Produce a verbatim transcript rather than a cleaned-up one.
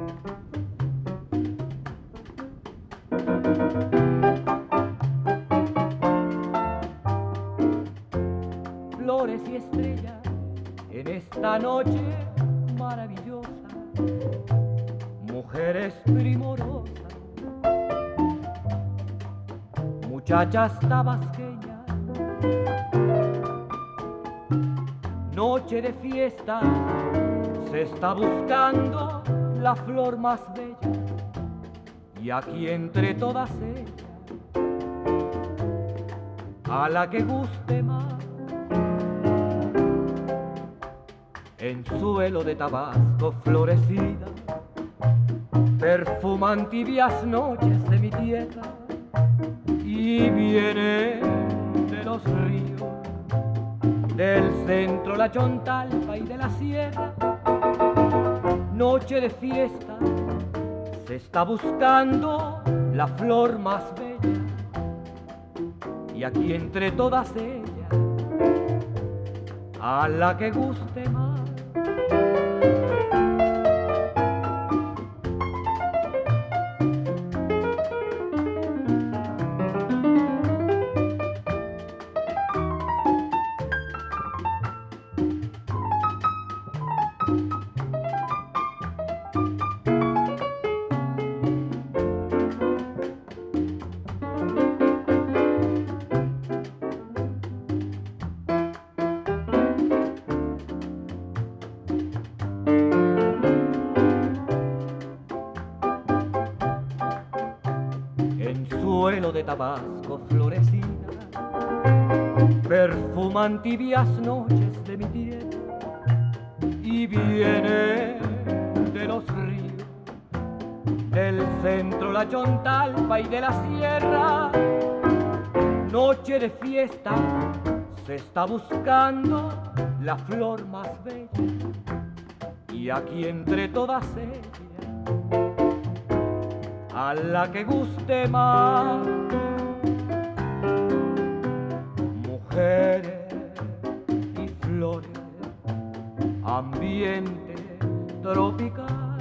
Flores y estrellas en esta noche maravillosa, mujeres primorosas, muchachas tabasqueñas, noche de fiesta, se está buscando la flor más bella, y aquí entre todas ellas, a la que guste más. En suelo de Tabasco florecida, perfuman tibias noches de mi tierra, y viene de los ríos, del centro la Chontalpa y de la sierra. Noche de fiesta, se está buscando la flor más bella, y aquí entre todas ellas, a la que guste más. Suelo de Tabasco florecida, perfuman tibias noches de mi tierra, y viene de los ríos, del centro la Chontalpa y de la sierra. Noche de fiesta, se está buscando la flor más bella, y aquí entre todas ellas, a la que guste más. Mujeres y flores, ambiente tropical.